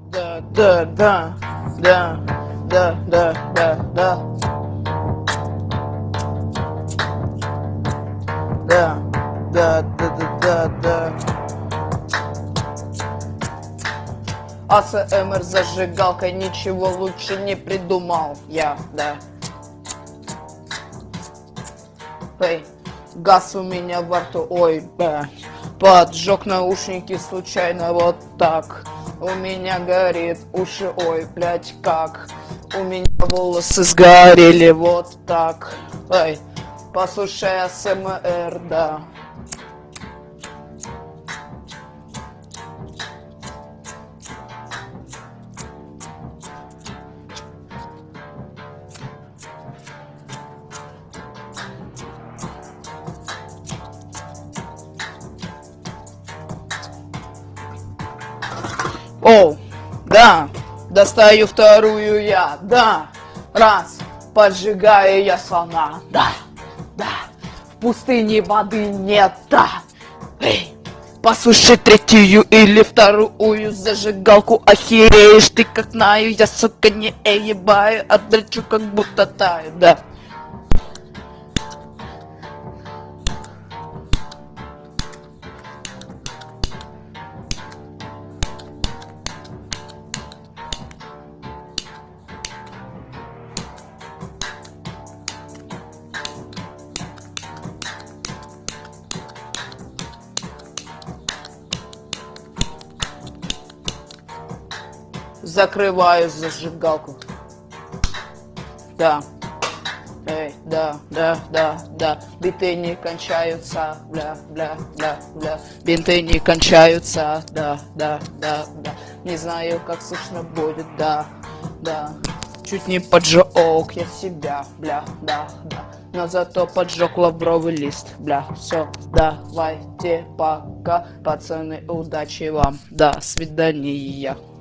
Да, да, да, да, да, да, да, да. Да, да, да, да, да, да. АСМР зажигалкой, ничего лучше не придумал я, да. Эй, газ у меня во рту, ой, да. Поджег наушники случайно вот так. У меня горит уши, ой, блять, как. У меня волосы сгорели вот так. Эй, послушай АСМР, да. Оу, да, достаю вторую я, да, раз, поджигаю я слона, да, да, в пустыне воды нет, да, эй, послушай третью или вторую зажигалку, охереешь ты как знаю, я, сука, не ебаю, отдрачу как будто таю, да. Закрываю зажигалку. Да. Эй, да, да, да, да. Биты не кончаются, бля, бля, бля, бля. Бинты не кончаются, да, да, да, да. Не знаю, как слышно будет, да, да. Чуть не поджег я себя, бля, да, да. Но зато поджег лавровый лист, бля. Все, давайте пока, пацаны, удачи вам, до свидания.